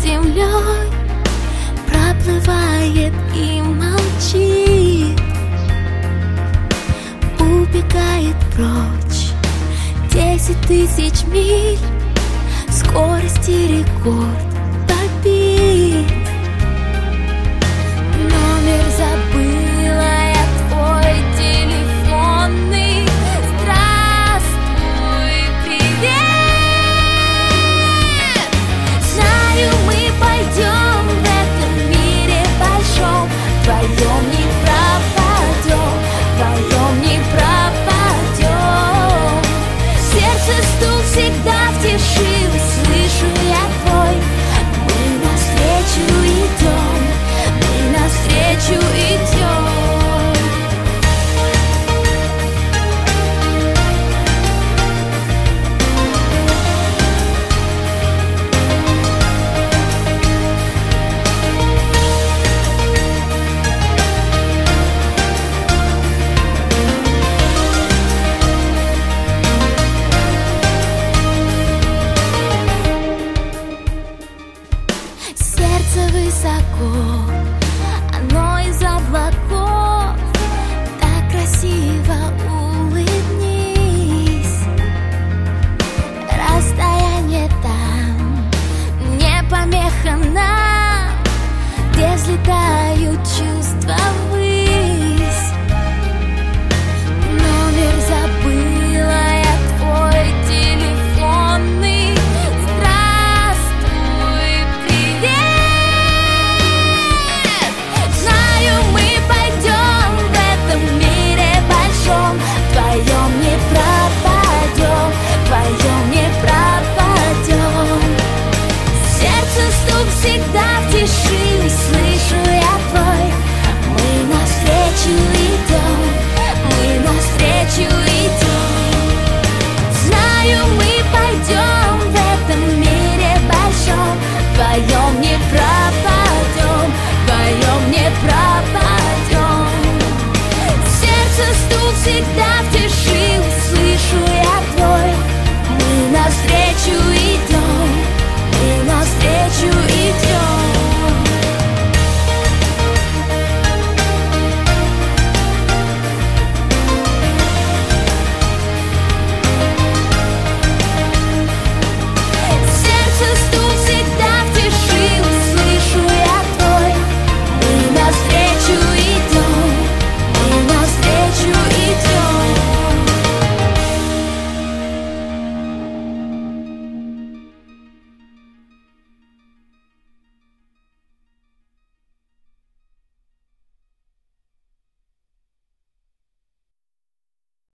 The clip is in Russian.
землей проплывает и молчит, убегает прочь 10 тысяч миль, скорости рекорд побит. Номер забыла я твой телефонный. Здравствуй, привет. Знаю, мы пойдем в этом мире большом, вдвоем не пропадем, вдвоем не пропадем. Сердце стук всегда в тиши, услышу я твой. Мы навстречу идем, мы навстречу идем. Сердце высоко, оно из облаков. Так красиво улыбнись. Расстояние там не помеха нам, где взлетают чувства ввысь. Номер забыла я твой телефонный. Здравствуй, привет. Знаю, мы пойдем в этом мире большом, вдвоем не пропадем, вдвоем не пропадем. Сердце стук всегда в тиши, слышу